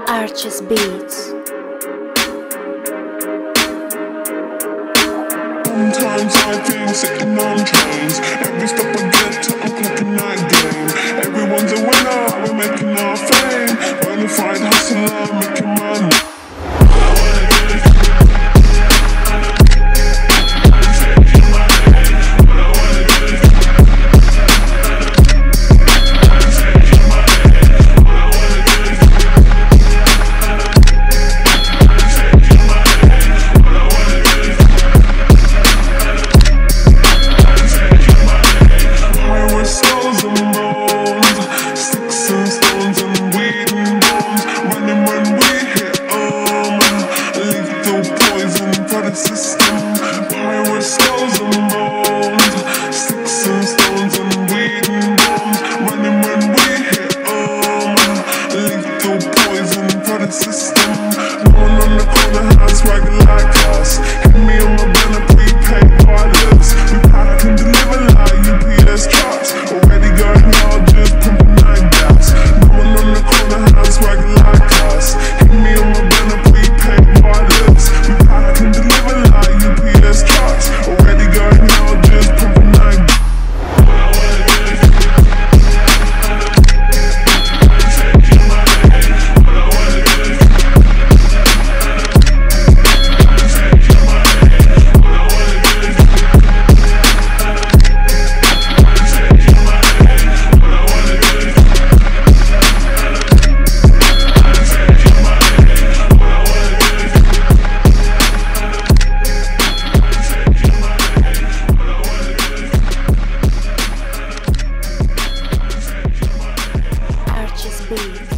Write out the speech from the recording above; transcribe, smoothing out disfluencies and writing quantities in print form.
Arches Beats. Sometimes I think sitting on trains. Every step I get to, I'm clocking that game. Everyone's a winner, we're making our fame. Bonafide hustler, making money. Beats.